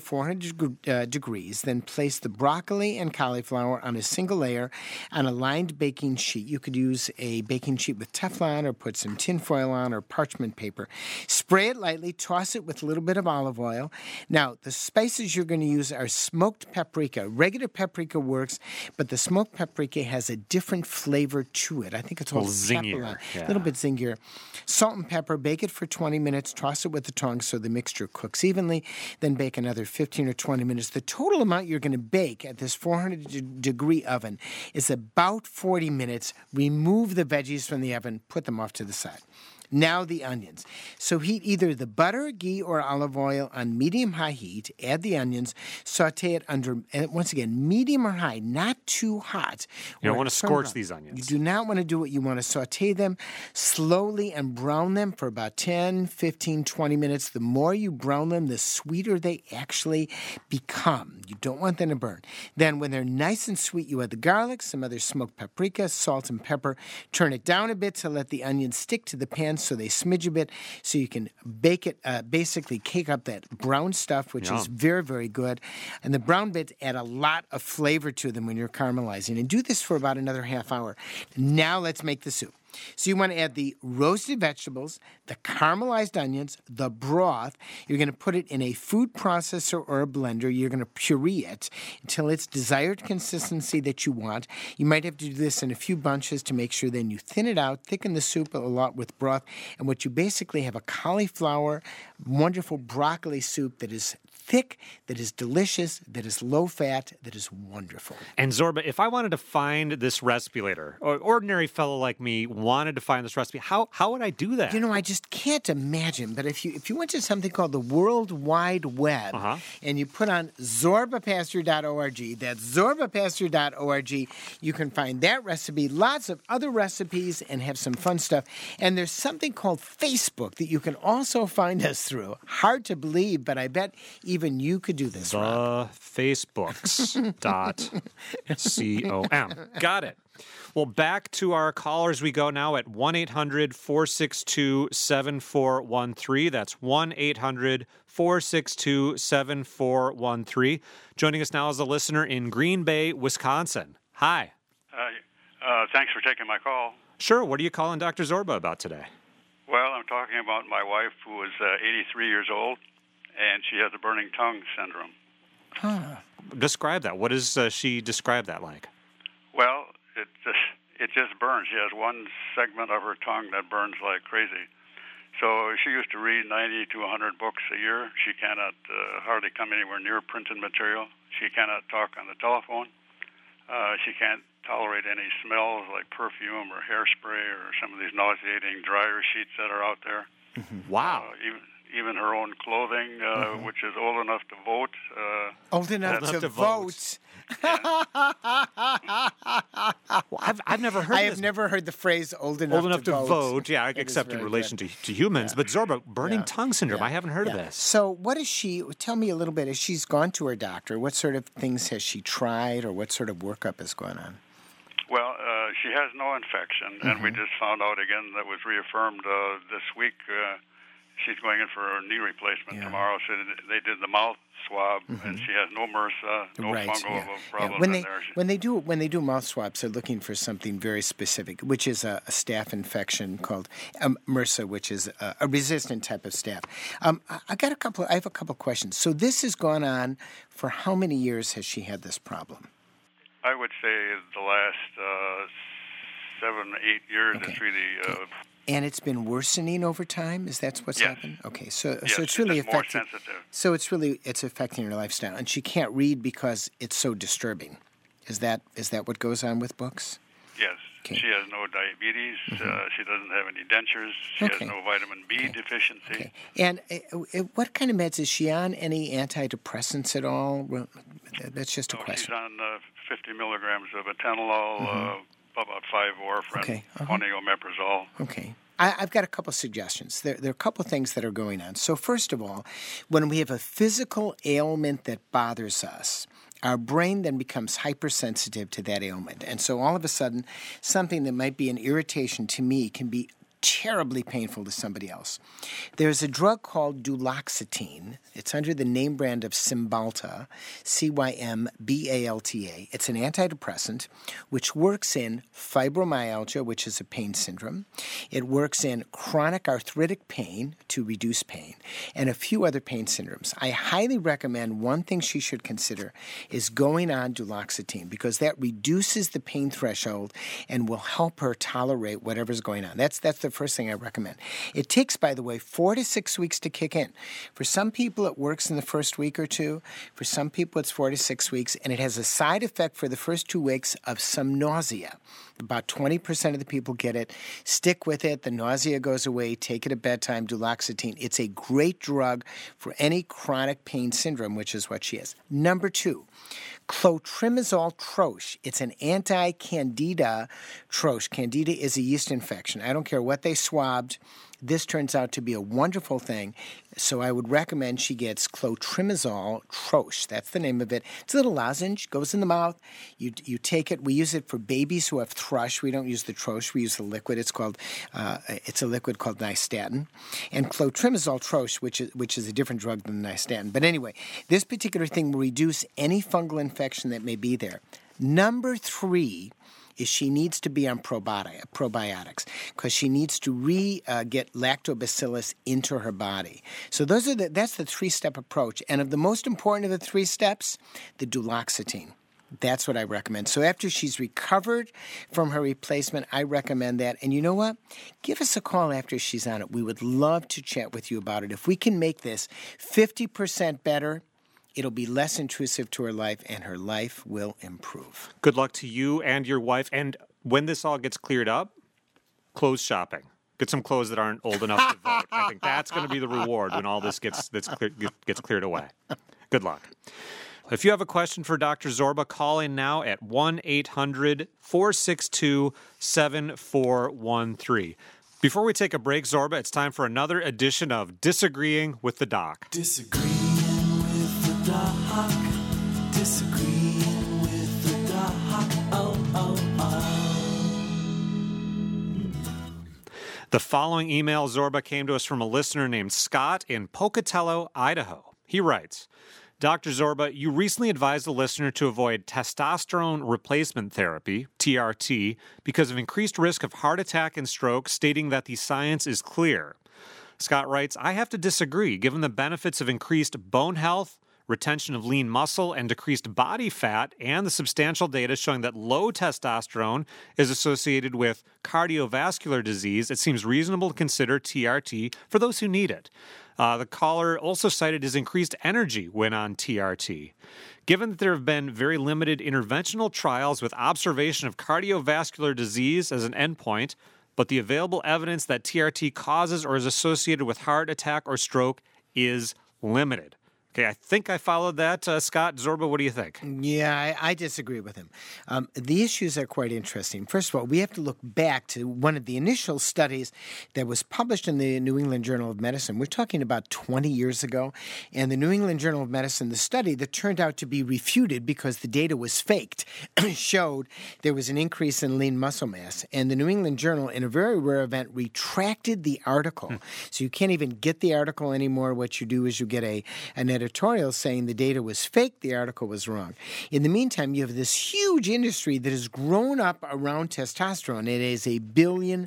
Speaker 2: 400 degrees, then place the broccoli and cauliflower on a single layer on a lined baking sheet. You could use a baking sheet with Teflon or put some tin foil on or parchment paper. Spray it lightly, toss it with a little bit of olive oil. Now, the spices you're going to use are smoked paprika. Regular paprika works, but the smoked paprika has a different flavor to it. I think it's a little
Speaker 1: zingier.
Speaker 2: A little bit zingier. Salt and pepper, bake it for 20 minutes, toss it with the tongs so the mixture cooks evenly, then bake another 15 or 20 minutes. The total amount you're going to bake at this 400-degree oven is about 40 minutes. Remove the veggies from the oven, put them off to the side. Now the onions. So heat either the butter, ghee, or olive oil on medium-high heat. Add the onions. Saute it under, and once again, medium or high, not too hot.
Speaker 1: You don't want to scorch these onions.
Speaker 2: You do not want to do it. You want to saute them slowly and brown them for about 10, 15, 20 minutes. The more you brown them, the sweeter they actually become. You don't want them to burn. Then when they're nice and sweet, you add the garlic, some other smoked paprika, salt, and pepper. Turn it down a bit to let the onions stick to the pan so they smidge a bit, so you can bake it, basically cake up that brown stuff, which is very, very good. And the brown bits add a lot of flavor to them when you're caramelizing. And do this for about another half hour. Now let's make the soup. So you want to add the roasted vegetables, the caramelized onions, the broth. You're going to put it in a food processor or a blender. You're going to puree it until it's desired consistency that you want. You might have to do this in a few bunches to make sure then you thin it out, thicken the soup a lot with broth, and what you basically have a cauliflower, wonderful broccoli soup that is thick, that is delicious, that is low fat, that is wonderful.
Speaker 1: And Zorba, if I wanted to find this recipe later, or ordinary fellow like me wanted to find this recipe, how would I do that?
Speaker 2: You know, I just can't imagine. But if you went to something called the World Wide Web and you put on zorbapastor.org, that's zorbapastor.org, you can find that recipe, lots of other recipes, and have some fun stuff. And there's something called Facebook that you can also find us through. Hard to believe, but I bet even you could do this, Rob.
Speaker 1: Facebooks.com. Got it. Well, back to our callers we go now at 1-800-462-7413. That's 1-800-462-7413. Joining us now is a listener in Green Bay, Wisconsin. Hi.
Speaker 6: Thanks for taking my call.
Speaker 1: Sure. What are you calling Dr. Zorba about today?
Speaker 6: Well, I'm talking about my wife who is 83 years old, and she has a burning tongue syndrome.
Speaker 1: Describe that. What does she describe that like?
Speaker 6: Well, it just burns. She has one segment of her tongue that burns like crazy. So she used to read 90 to 100 books a year. She cannot hardly come anywhere near printed material. She cannot talk on the telephone. She can't tolerate any smells like perfume or hairspray or some of these nauseating dryer sheets that are out there.
Speaker 1: Wow.
Speaker 6: Even her own clothing, which is old enough to vote.
Speaker 2: Old enough to vote.
Speaker 1: I've never heard
Speaker 2: I have never heard the phrase old enough
Speaker 1: to vote. Yeah, except in relation to humans.
Speaker 2: Yeah.
Speaker 1: But Zorba, burning tongue syndrome, I haven't heard of this.
Speaker 2: So what is she, tell me a little bit, as she's gone to her doctor, what sort of things has she tried or what sort of workup is going on?
Speaker 6: Well, she has no infection, and we just found out again that was reaffirmed this week. She's going in for a knee replacement tomorrow. So they did the mouth swab, and she has no MRSA, no fungal problem
Speaker 2: When they do mouth swabs, they're looking for something very specific, which is a staph infection called MRSA, which is a resistant type of staph. I have a couple questions. So this has gone on for how many years has she had this problem?
Speaker 6: I would say the last 7, 8 years.
Speaker 2: Okay.
Speaker 6: It's really.
Speaker 2: And it's been worsening over time? Is that what's happened? Okay, so it's really
Speaker 6: affecting.
Speaker 2: More sensitive. So it's affecting her lifestyle, and she can't read because it's so disturbing. Is that what goes on with books?
Speaker 6: Yes. Okay. She has no diabetes. She doesn't have any dentures. She has no vitamin B deficiency.
Speaker 2: Okay. And what kind of meds is she on? Any antidepressants at all? Well, that's just a question.
Speaker 6: She's on 50 milligrams of atenolol. About 5 warfarin, 20 omeprazole.
Speaker 2: Okay. I've got a couple suggestions. There are a couple things that are going on. So first of all, when we have a physical ailment that bothers us, our brain then becomes hypersensitive to that ailment. And so all of a sudden, something that might be an irritation to me can be terribly painful to somebody else. There's a drug called duloxetine. It's under the name brand of Cymbalta, Cymbalta. It's an antidepressant which works in fibromyalgia, which is a pain syndrome. It works in chronic arthritic pain to reduce pain, and a few other pain syndromes. I highly recommend one thing she should consider is going on duloxetine, because that reduces the pain threshold and will help her tolerate whatever's going on. That's the first thing I recommend. It takes, by the way, 4 to 6 weeks to kick in. For some people, it works in the first week or two. For some people, it's 4 to 6 weeks, and it has a side effect for the first 2 weeks of some nausea. About 20% of the people get it. Stick with it. The nausea goes away. Take it at bedtime, duloxetine. It's a great drug for any chronic pain syndrome, which is what she has. Number 2, clotrimazole troche. It's an anti-candida troche. Candida is a yeast infection. I don't care what they swabbed. This turns out to be a wonderful thing. So I would recommend she gets clotrimazole troche. That's the name of it. It's a little lozenge, goes in the mouth. You take it. We use it for babies who have thrush. We don't use the troche. We use the liquid. It's a liquid called nystatin. And clotrimazole troche, which is a different drug than nystatin. But anyway, this particular thing will reduce any fungal infection that may be there. Number 3 is she needs to be on probiotics, because she needs to get lactobacillus into her body. So that's the 3-step approach. And of the most important of the 3 steps, the duloxetine. That's what I recommend. So after she's recovered from her replacement, I recommend that. And you know what? Give us a call after she's on it. We would love to chat with you about it. If we can make this 50% better, it'll be less intrusive to her life, and her life will improve.
Speaker 1: Good luck to you and your wife. And when this all gets cleared up, clothes shopping. Get some clothes that aren't old enough to vote. I think that's going to be the reward when all this gets cleared away. Good luck. If you have a question for Dr. Zorba, call in now at 1-800-462-7413. Before we take a break, Zorba, it's time for another edition of Disagreeing with the Doc.
Speaker 7: Disagreeing with the Doc. Disagreeing with the Doc.
Speaker 1: The following email, Zorba, came to us from a listener named Scott in Pocatello, Idaho. He writes, Dr. Zorba, you recently advised the listener to avoid testosterone replacement therapy, TRT, because of increased risk of heart attack and stroke, stating that the science is clear. Scott writes, I have to disagree, given the benefits of increased bone health, retention of lean muscle, and decreased body fat, and the substantial data showing that low testosterone is associated with cardiovascular disease. It seems reasonable to consider TRT for those who need it. The caller also cited his increased energy when on TRT. Given that there have been very limited interventional trials with observation of cardiovascular disease as an endpoint, but the available evidence that TRT causes or is associated with heart attack or stroke is limited. Okay, I think I followed that. Scott, Zorba, what do you think?
Speaker 2: Yeah, I disagree with him. The issues are quite interesting. First of all, we have to look back to one of the initial studies that was published in the New England Journal of Medicine. We're talking about 20 years ago. And the New England Journal of Medicine, the study that turned out to be refuted because the data was faked, showed there was an increase in lean muscle mass. And the New England Journal, in a very rare event, retracted the article. So you can't even get the article anymore. What you do is you get an editorial saying the data was fake, the article was wrong. In the meantime, you have this huge industry that has grown up around testosterone. It is a $1 billion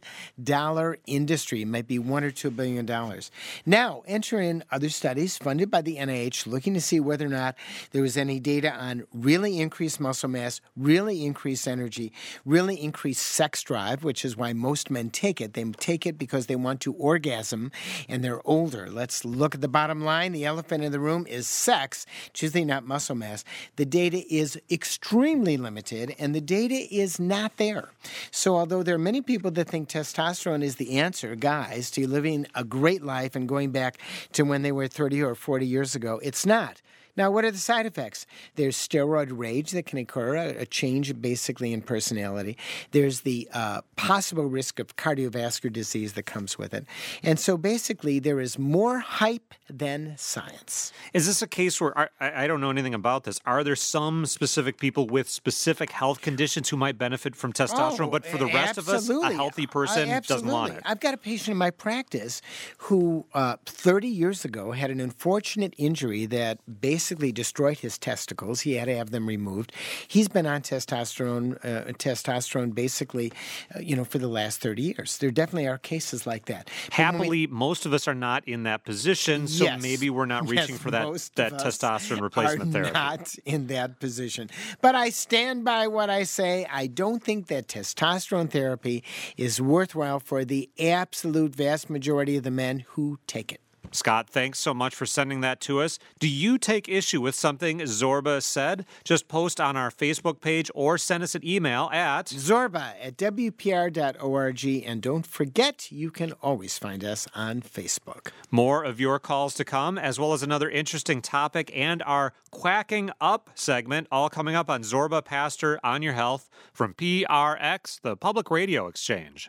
Speaker 2: industry. It might be $1 or $2 billion. Now, enter in other studies funded by the NIH looking to see whether or not there was any data on really increased muscle mass, really increased energy, really increased sex drive, which is why most men take it. They take it because they want to orgasm and they're older. Let's look at the bottom line. The elephant in the room is sex, it's usually not muscle mass. The data is extremely limited, and the data is not there. So although there are many people that think testosterone is the answer, guys, to living a great life and going back to when they were 30 or 40 years ago, it's not. Now, what are the side effects? There's steroid rage that can occur, a change basically in personality. There's the possible risk of cardiovascular disease that comes with it. And so basically there is more hype than science.
Speaker 1: Is this a case where, I don't know anything about this, are there some specific people with specific health conditions who might benefit from testosterone, but for the rest of us, a healthy person doesn't want it?
Speaker 2: I've got a patient in my practice who 30 years ago had an unfortunate injury that basically destroyed his testicles. He had to have them removed. He's been on testosterone basically, for the last 30 years. There definitely are cases like that.
Speaker 1: Happily, most of us are not in that position, so maybe we're not reaching for that testosterone replacement therapy.
Speaker 2: Not in that position. But I stand by what I say. I don't think that testosterone therapy is worthwhile for the absolute vast majority of the men who take it.
Speaker 1: Scott, thanks so much for sending that to us. Do you take issue with something Zorba said? Just post on our Facebook page or send us an email at
Speaker 2: zorba@wpr.org. And don't forget, you can always find us on Facebook.
Speaker 1: More of your calls to come, as well as another interesting topic and our Quacking Up segment, all coming up on Zorba Pastor on Your Health from PRX, the Public Radio Exchange.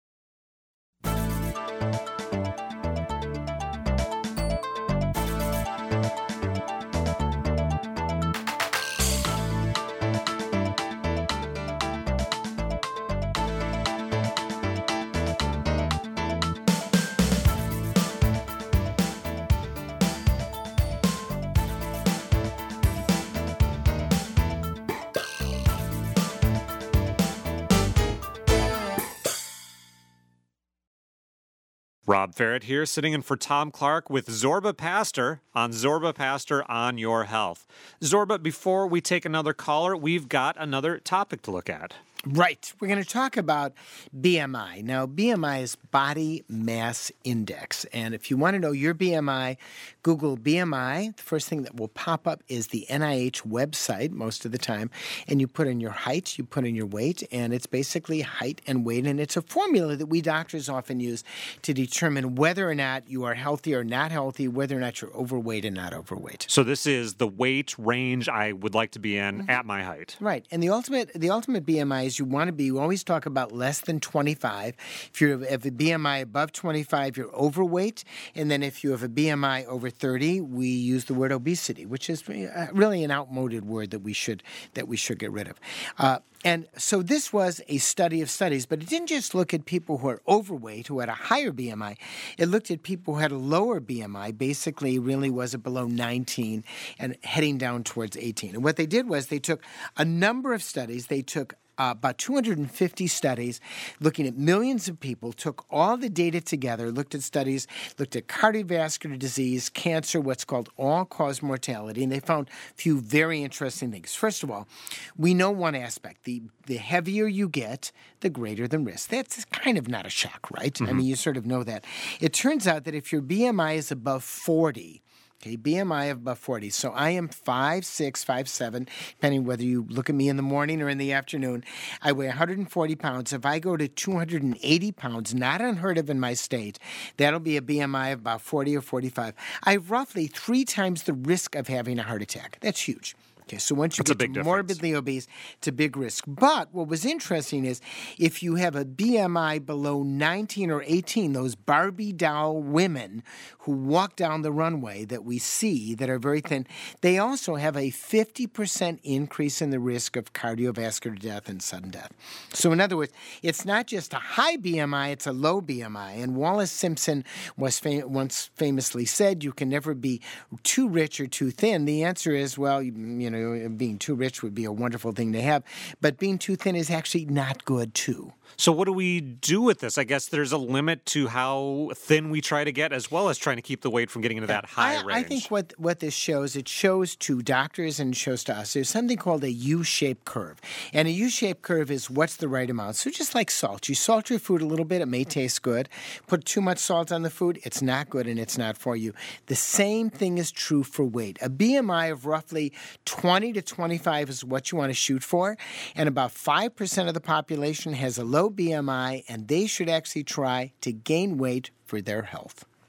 Speaker 1: Rob Ferret here, sitting in for Tom Clark with Zorba Pastor on Zorba Pastor on Your Health. Zorba, before we take another caller, we've got another topic to look at.
Speaker 2: Right. We're going to talk about BMI. Now, BMI is Body Mass Index. And if you want to know your BMI, Google BMI. The first thing that will pop up is the NIH website most of the time. And you put in your height, you put in your weight, and it's basically height and weight. And it's a formula that we doctors often use to determine whether or not you are healthy or not healthy, whether or not you're overweight or not overweight.
Speaker 1: So this is the weight range I would like to be in at my height.
Speaker 2: Right. And the ultimate BMI is you always talk about less than 25. If you have a BMI above 25, you're overweight. And then if you have a BMI over 30, we use the word obesity, which is really an outmoded word that we should get rid of. And so this was a study of studies, but it didn't just look at people who are overweight, who had a higher BMI. It looked at people who had a lower BMI, basically really was it below 19 and heading down towards 18. And what they did was they took a number of studies. They took about 250 studies looking at millions of people, took all the data together, looked at studies, looked at cardiovascular disease, cancer, what's called all-cause mortality, and they found a few very interesting things. First of all, we know one aspect. The heavier you get, the greater the risk. That's kind of not a shock, right? Mm-hmm. I mean, you sort of know that. It turns out that if your BMI is above 40, okay, BMI of above 40. So I am 5'6", 5'7", depending whether you look at me in the morning or in the afternoon. I weigh 140 pounds. If I go to 280 pounds, not unheard of in my state, that'll be a BMI of about 40 or 45. I have roughly 3 times the risk of having a heart attack. That's huge. Okay, so once you get to morbidly obese, it's a big risk. But what was interesting is if you have a BMI below 19 or 18, those Barbie doll women who walk down the runway that we see that are very thin, they also have a 50% increase in the risk of cardiovascular death and sudden death. So in other words, it's not just a high BMI, it's a low BMI. And Wallace Simpson was once famously said, you can never be too rich or too thin. The answer is, well, being too rich would be a wonderful thing to have, but being too thin is actually not good too.
Speaker 1: So what do we do with this? I guess there's a limit to how thin we try to get, as well as trying to keep the weight from getting into that high range.
Speaker 2: I think what this shows, it shows to doctors and it shows to us, there's something called a U-shaped curve. And a U-shaped curve is what's the right amount. So just like salt. You salt your food a little bit, it may taste good. Put too much salt on the food, it's not good and it's not for you. The same thing is true for weight. A BMI of roughly 20 to 25 is what you want to shoot for. And about 5% of the population has a low BMI, and they should actually try to gain weight for their health.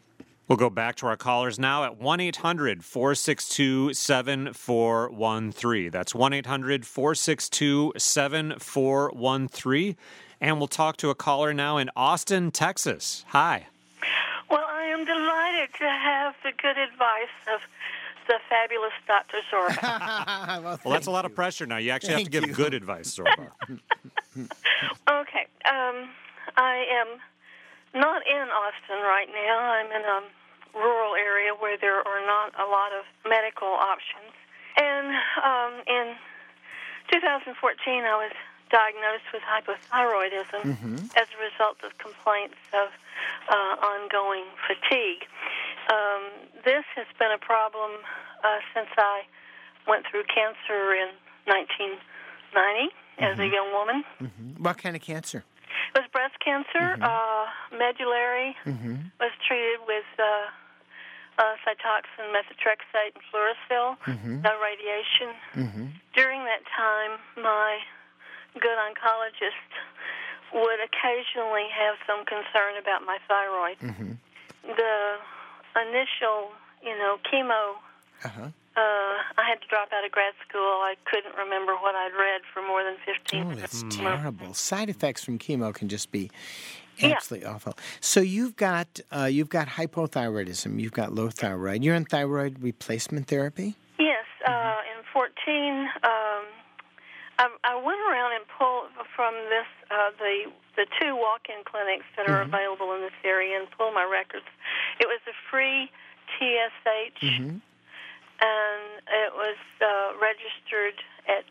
Speaker 1: We'll go back to our callers now at 1-800-462-7413. That's 1-800-462-7413. And we'll talk to a caller now in Austin, Texas. Hi.
Speaker 8: Well, I am delighted to have the good advice of the fabulous Dr. Zorba.
Speaker 1: Well, that's a lot of pressure now. You actually have to give good advice, Zorba.
Speaker 8: Okay. I am not in Austin right now. I'm in a rural area where there are not a lot of medical options. And in 2014, I was diagnosed with hypothyroidism as a result of complaints of ongoing fatigue. This has been a problem since I went through cancer in 1990 as a young woman.
Speaker 2: What kind of cancer?
Speaker 8: It was breast cancer, medullary, was treated with Cytoxan, methotrexate, and Fluorosil, no radiation. During that time, my good oncologist would occasionally have some concern about my thyroid. The initial, chemo, I had to drop out of grad school. I couldn't remember what I'd read for more than 15 minutes.
Speaker 2: That's terrible. Side effects from chemo can just be absolutely awful. So you've got hypothyroidism. You've got low thyroid. You're on thyroid replacement therapy?
Speaker 8: Yes. In 14, I went around and pulled from this the two walk-in clinics that are available in this area and pulled my records. It was a free TSH, and it was registered at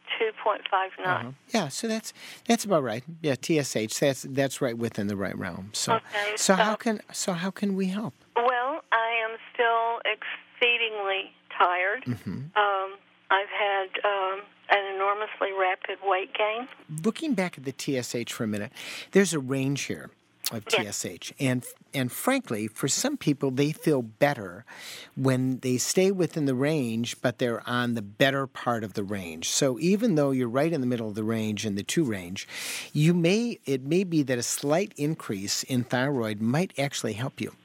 Speaker 8: 2.59.
Speaker 2: Yeah, so that's about right. Yeah, TSH. That's right within the right realm. So
Speaker 8: okay,
Speaker 2: so how can we help?
Speaker 8: Well, I am still exceedingly tired. I've had an enormously rapid weight gain.
Speaker 2: Looking back at the TSH for a minute, there's a range here of TSH. And frankly, for some people, they feel better when they stay within the range, but they're on the better part of the range. So even though you're right in the middle of the range, in the 2 range, it may be that a slight increase in thyroid might actually help you.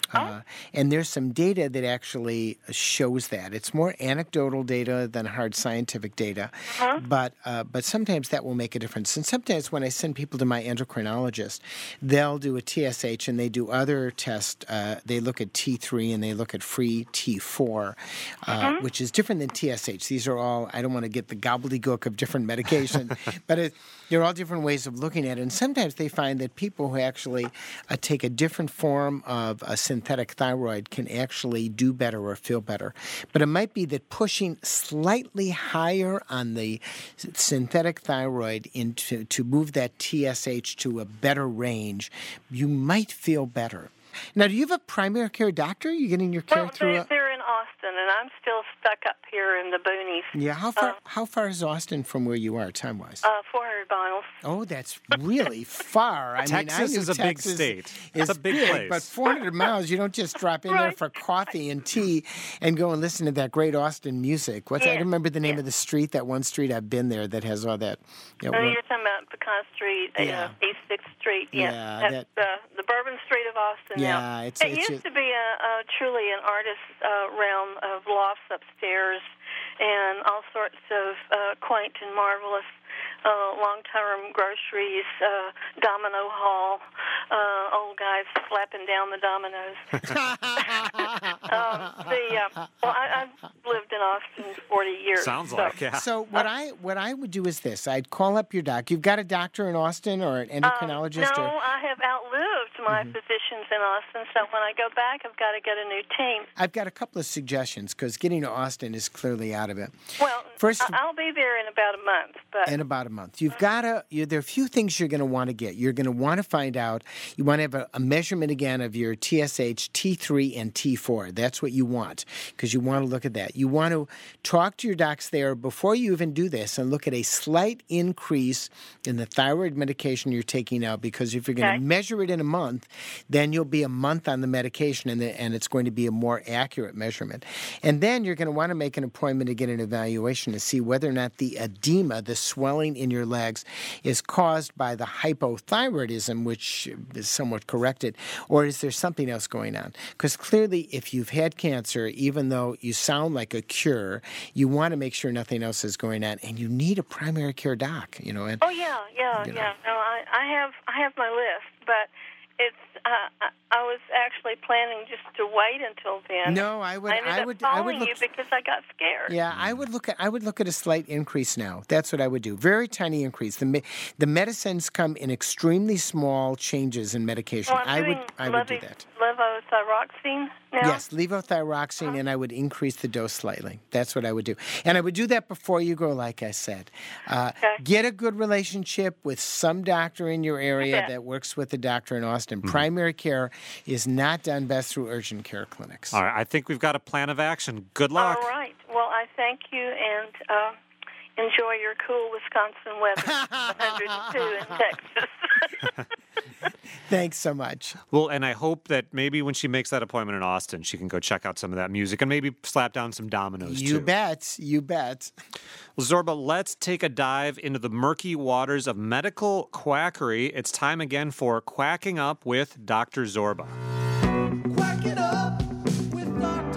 Speaker 2: And there's some data that actually shows that. It's more anecdotal data than hard scientific data, but sometimes that will make a difference. And sometimes when I send people to my endocrinologist, they'll do a TSH and they do other tests. They look at T3 and they look at free T4, which is different than TSH. These are all, I don't want to get the gobbledygook of different medications, but they're all different ways of looking at it. And sometimes they find that people who actually take a different form of a synthetic thyroid can actually do better or feel better. But it might be that pushing slightly higher on the synthetic thyroid to move that TSH to a better range, you might feel better. Now, do you have a primary care doctor? Are you getting your care through
Speaker 8: they're in Austin, and I'm still stuck up here in the boonies.
Speaker 2: Yeah, how far is Austin from where you are, time-wise?
Speaker 8: 400 miles.
Speaker 2: Oh, that's really far.
Speaker 1: Texas is a big state. It's a big place.
Speaker 2: But 400 miles, you don't just drop in there for coffee and tea and go and listen to that great Austin music. I don't remember the name of the street, that one street I've been there that has all that.
Speaker 8: You're talking about Pecan Street, East 6th Street.
Speaker 2: Yeah,
Speaker 8: that's the Bourbon Street of Austin.
Speaker 2: Yeah,
Speaker 8: it used to be truly an artist's realm of lofts upstairs and all sorts of quaint and marvelous long-term groceries, domino hall, old guys slapping down the dominoes. I've lived in Austin 40 years.
Speaker 1: Sounds like, yeah.
Speaker 2: So what I would do is this. I'd call up your doc. You've got a doctor in Austin or an endocrinologist?
Speaker 8: No, I have outlived my physicians in Austin, so when I go back, I've got to get a new team.
Speaker 2: I've got a couple of suggestions because getting to Austin is clearly out of it.
Speaker 8: Well, I'll be there in about a month.
Speaker 2: In about a month. You've got to, there are a few things you're going to want to get. You're going to want to find out, you want to have a measurement again of your TSH, T3, and T4. That's what you want, because you want to look at that. You want to talk to your docs there before you even do this and look at a slight increase in the thyroid medication you're taking now, because if you're going to measure it in a month, then you'll be a month on the medication, and it's going to be a more accurate measurement. And then you're going to want to make an appointment to get an evaluation to see whether or not the edema, the swelling in your legs, is caused by the hypothyroidism, which is somewhat corrected, or is there something else going on? Because clearly, if you've had cancer, even though you sound like a cure, you want to make sure nothing else is going on, and you need a primary care doc. And,
Speaker 8: yeah. No, I have my list, but it's I was actually planning just to wait until then.
Speaker 2: No, I would
Speaker 8: look you because I got scared.
Speaker 2: Yeah, I would look at a slight increase now. That's what I would do. Very tiny increase. The medicines come in extremely small changes in medication.
Speaker 8: Well, I would
Speaker 2: do that.
Speaker 8: Levothyroxine now?
Speaker 2: Yes, levothyroxine, and I would increase the dose slightly. That's what I would do. And I would do that before you go, like I said. Get a good relationship with some doctor in your area that works with the doctor in Austin. Mm-hmm. Primary care is not done best through urgent care clinics.
Speaker 1: All right, I think we've got a plan of action. Good luck.
Speaker 8: All right. Well, I thank you, and enjoy your cool Wisconsin weather. 102 in Texas.
Speaker 2: Thanks so much.
Speaker 1: Well, and I hope that maybe when she makes that appointment in Austin, she can go check out some of that music and maybe slap down some dominoes, too.
Speaker 2: You bet.
Speaker 1: Well, Zorba, let's take a dive into the murky waters of medical quackery. It's time again for Quacking Up with Dr. Zorba.
Speaker 7: Quack it up with Dr.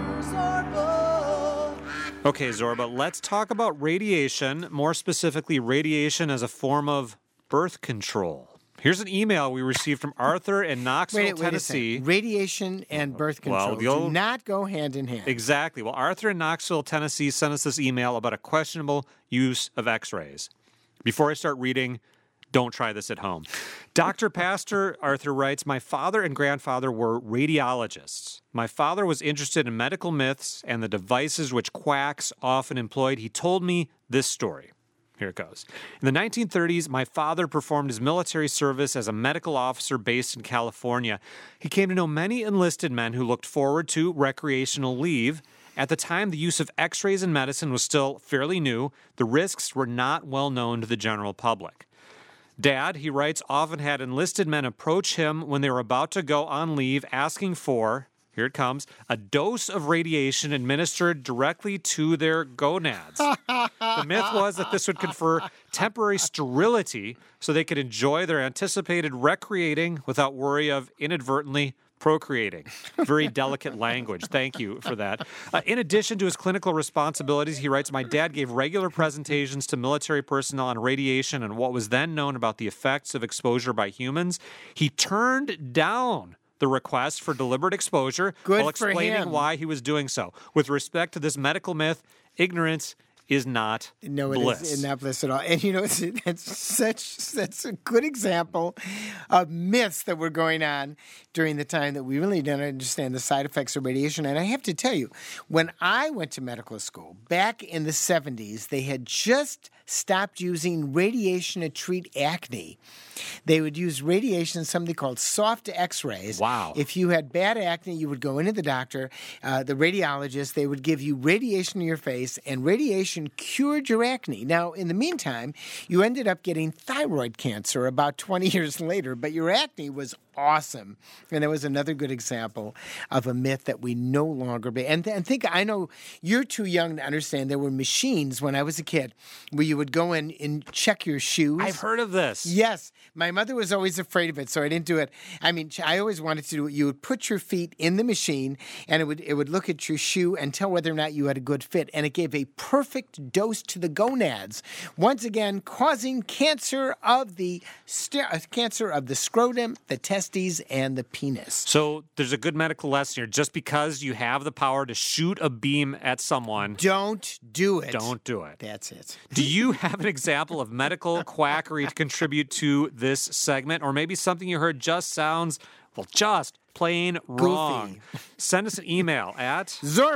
Speaker 7: Zorba.
Speaker 1: Okay, Zorba, let's talk about radiation, more specifically radiation as a form of birth control. Here's an email we received from Arthur in Knoxville, Tennessee.
Speaker 2: Radiation and birth control do not go hand in hand.
Speaker 1: Exactly. Well, Arthur in Knoxville, Tennessee sent us this email about a questionable use of x-rays. Before I start reading, don't try this at home. Dr. Pastor, Arthur writes, my father and grandfather were radiologists. My father was interested in medical myths and the devices which quacks often employed. He told me this story. Here it goes. In the 1930s, my father performed his military service as a medical officer based in California. He came to know many enlisted men who looked forward to recreational leave. At the time, the use of x-rays in medicine was still fairly new. The risks were not well known to the general public. Dad, he writes, often had enlisted men approach him when they were about to go on leave asking for, here it comes, a dose of radiation administered directly to their gonads. The myth was that this would confer temporary sterility so they could enjoy their anticipated recreating without worry of inadvertently procreating. Very delicate language. Thank you for that. In addition to his clinical responsibilities, he writes, my dad gave regular presentations to military personnel on radiation and what was then known about the effects of exposure by humans. He turned down the request for deliberate exposure while explaining why he was doing so. With respect to this medical myth, ignorance is not bliss.
Speaker 2: It is not bliss at all. And that's a good example of myths that were going on during the time that we really didn't understand the side effects of radiation. And I have to tell you, when I went to medical school back in the 70s, they had just stopped using radiation to treat acne. They would use radiation, something called soft x-rays.
Speaker 1: Wow.
Speaker 2: If you had bad acne, you would go into the doctor, the radiologist, they would give you radiation in your face, and radiation cured your acne. Now, in the meantime, you ended up getting thyroid cancer about 20 years later, but your acne was awesome. And that was another good example of a myth that we no longer be. And think, I know you're too young to understand, there were machines when I was a kid where you would go in and check your shoes.
Speaker 1: I've heard of this.
Speaker 2: Yes. My mother was always afraid of it, so I didn't do it. I mean, I always wanted to do it. You would put your feet in the machine, and it would look at your shoe and tell whether or not you had a good fit, and it gave a perfect dose to the gonads, once again causing cancer of the scrotum, the testes, and the penis.
Speaker 1: So there's a good medical lesson here. Just because you have the power to shoot a beam at someone,
Speaker 2: don't do it.
Speaker 1: Don't do it.
Speaker 2: That's it.
Speaker 1: Do you have an example of medical quackery to contribute to this segment, or maybe something you heard just sounds, well, just plain wrong?
Speaker 2: Goofy.
Speaker 1: Send us an email at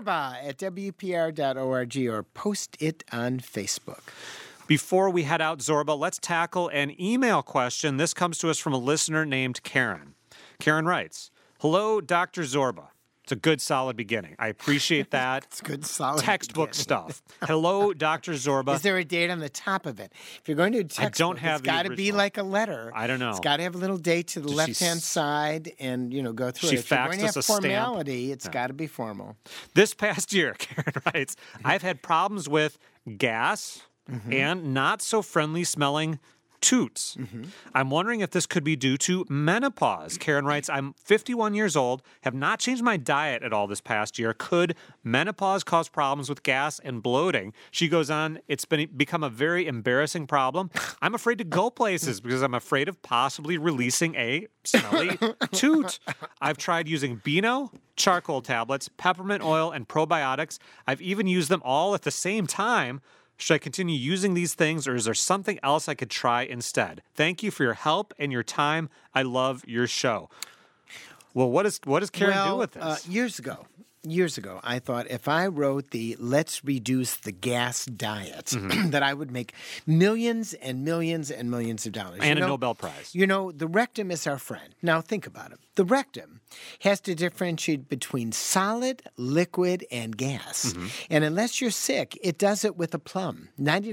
Speaker 2: zorba@wpr.org or post it on Facebook.
Speaker 1: Before we head out, Zorba, let's tackle an email question. This comes to us from a listener named Karen. Karen writes, hello, Dr. Zorba. It's a good, solid beginning. I appreciate that.
Speaker 2: It's good, solid
Speaker 1: textbook
Speaker 2: beginning.
Speaker 1: stuff. Hello, Dr. Zorba.
Speaker 2: Is there a date on the top of it? If you're going to do a textbook,
Speaker 1: don't have
Speaker 2: it's got to
Speaker 1: the
Speaker 2: be
Speaker 1: original.
Speaker 2: like a letter.
Speaker 1: I don't know.
Speaker 2: It's got to have a little date to the
Speaker 1: Does she
Speaker 2: left-hand side and, go through
Speaker 1: she
Speaker 2: it. If you're
Speaker 1: faxed
Speaker 2: going to
Speaker 1: us
Speaker 2: have
Speaker 1: a stamp?
Speaker 2: formality, it's got to be formal.
Speaker 1: This past year, Karen writes, I've had problems with gas and not so friendly smelling toots. I'm wondering if this could be due to menopause. Karen writes, I'm 51 years old, have not changed my diet at all this past year. Could menopause cause problems with gas and bloating? She goes on, it's become a very embarrassing problem. I'm afraid to go places because I'm afraid of possibly releasing a smelly toot. I've tried using Beano, charcoal tablets, peppermint oil, and probiotics. I've even used them all at the same time. Should I continue using these things, or is there something else I could try instead? Thank you for your help and your time. I love your show. Well, what does Karen do with this?
Speaker 2: Years ago, I thought if I wrote the Let's Reduce the Gas Diet, that I would make millions and millions and millions of dollars.
Speaker 1: And a Nobel Prize.
Speaker 2: The rectum is our friend. Now, think about it. The rectum has to differentiate between solid, liquid, and gas. And unless you're sick, it does it with a plum.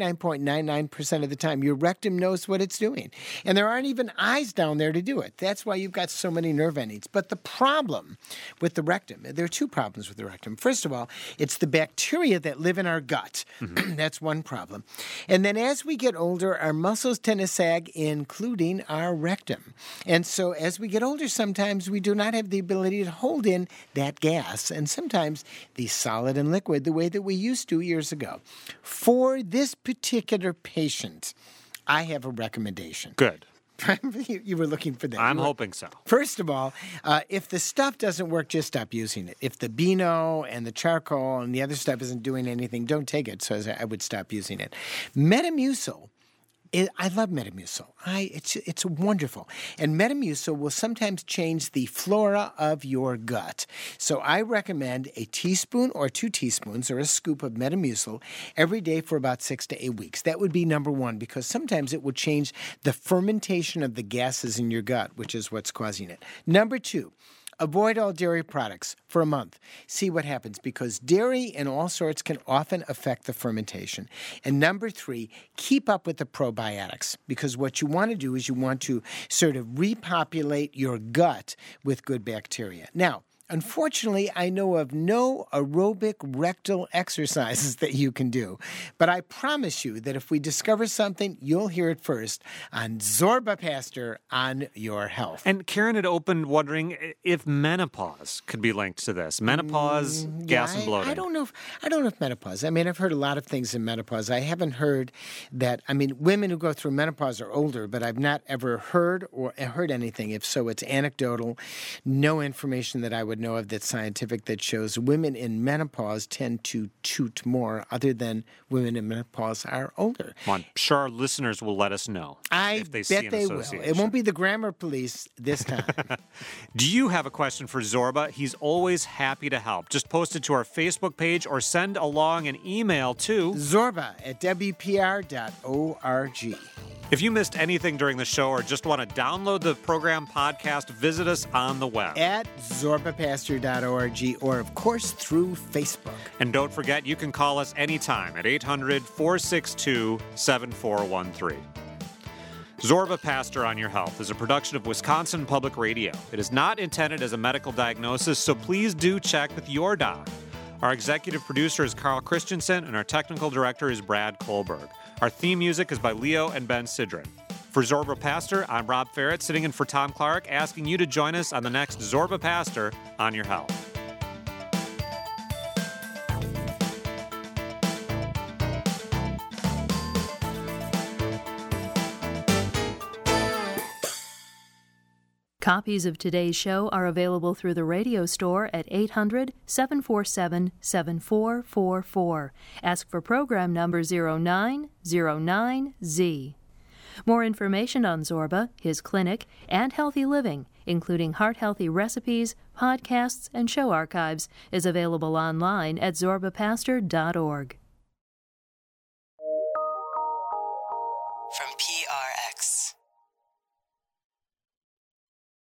Speaker 2: 99.99% of the time, your rectum knows what it's doing. And there aren't even eyes down there to do it. That's why you've got so many nerve endings. But the problem with the rectum, there are two problems with the rectum. First of all, it's the bacteria that live in our gut. That's one problem. And then as we get older, our muscles tend to sag, including our rectum. And so as we get older, sometimes we do not have the ability to hold in that gas, and sometimes the solid and liquid the way that we used to years ago. For this particular patient, I have a recommendation.
Speaker 1: Good.
Speaker 2: You were looking for that.
Speaker 1: I'm hoping so.
Speaker 2: First of all, if the stuff doesn't work, just stop using it. If the Beano and the charcoal and the other stuff isn't doing anything, don't take it. So I would stop using it. Metamucil. I love Metamucil. It's wonderful. And Metamucil will sometimes change the flora of your gut. So I recommend a teaspoon or 2 teaspoons or a scoop of Metamucil every day for about 6 to 8 weeks. That would be number one, because sometimes it will change the fermentation of the gases in your gut, which is what's causing it. Number 2. Avoid all dairy products for a month. See what happens, because dairy in all sorts can often affect the fermentation. And number 3, keep up with the probiotics, because what you want to do is you want to sort of repopulate your gut with good bacteria. Now, unfortunately, I know of no aerobic rectal exercises that you can do. But I promise you that if we discover something, you'll hear it first on Zorba Pastor on Your Health.
Speaker 1: And Karen had opened wondering if menopause could be linked to this. Menopause, gas and bloating.
Speaker 2: I don't know if menopause. I mean, I've heard a lot of things in menopause. I haven't heard that. I mean, women who go through menopause are older, but I've not ever heard anything. If so, it's anecdotal. No information that I would know of that's scientific that shows women in menopause tend to toot more, other than women in menopause are older.
Speaker 1: Well, I'm sure our listeners will let us know if they see an association.
Speaker 2: It won't be the grammar police this time.
Speaker 1: Do you have a question for Zorba? He's always happy to help. Just post it to our Facebook page or send along an email to
Speaker 2: zorba@wpr.org.
Speaker 1: If you missed anything during the show or just want to download the program podcast, visit us on the web
Speaker 2: at zorbapastor.org, or, of course, through Facebook.
Speaker 1: And don't forget, you can call us anytime at 800-462-7413. Zorba Pastor on Your Health is a production of Wisconsin Public Radio. It is not intended as a medical diagnosis, so please do check with your doc. Our executive producer is Carl Christensen, and our technical director is Brad Kohlberg. Our theme music is by Leo and Ben Sidran. For Zorba Pastor, I'm Rob Ferret, sitting in for Tom Clark, asking you to join us on the next Zorba Pastor on Your Health.
Speaker 9: Copies of today's show are available through the radio store at 800-747-7444. Ask for program number 0909Z. More information on Zorba, his clinic, and healthy living, including heart-healthy recipes, podcasts, and show archives, is available online at zorbapastor.org.